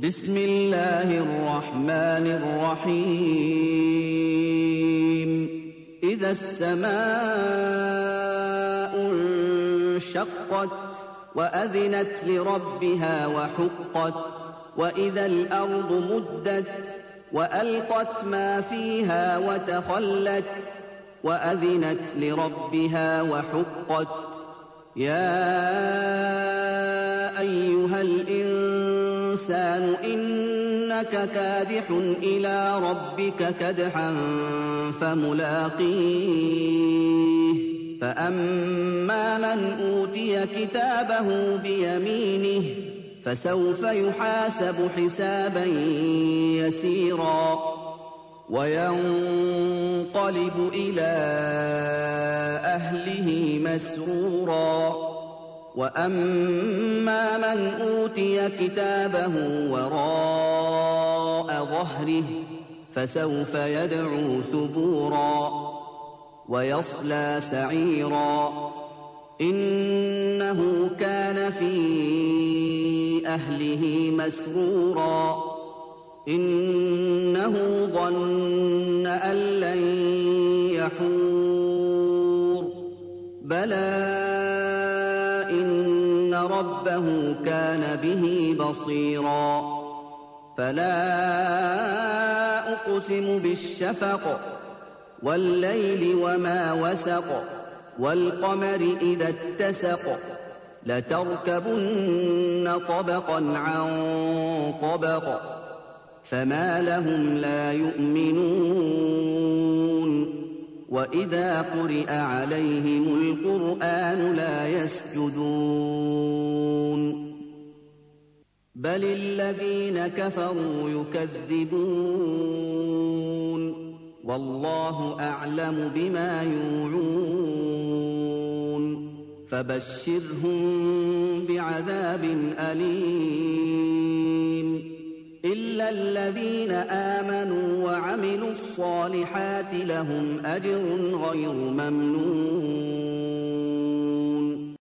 بسم الله الرحمن الرحيم إذا السماء انشقت وأذنت لربها وحقت وإذا الأرض مدت وألقت ما فيها وتخلت وأذنت لربها وحقت يا أيها الإنسان إنك كادح إلى ربك كدحا فملاقيه فأما من أوتي كتابه بيمينه فسوف يحاسب حسابا يسيرا وينقلب إلى أهله مسرورا وأما من أوتي كتابه وراء ظهره فسوف يدعو ثبورا ويصلى سعيرا إنه كان في أهله مسرورا إنه ظن أن لن يحور بلى إن ربه كان به بصيرا فلا أقسم بالشفق والليل وما وسق والقمر إذا اتسق لتركبن طبقا عن طبق فما لهم لا يؤمنون وإذا قرئ عليهم القرآن لا يسجدون بل الذين كفروا يكذبون والله أعلم بما يوعون فبشرهم بعذاب أليم إلا الذين آمنوا وعملوا الصالحات لهم أجر غير ممنون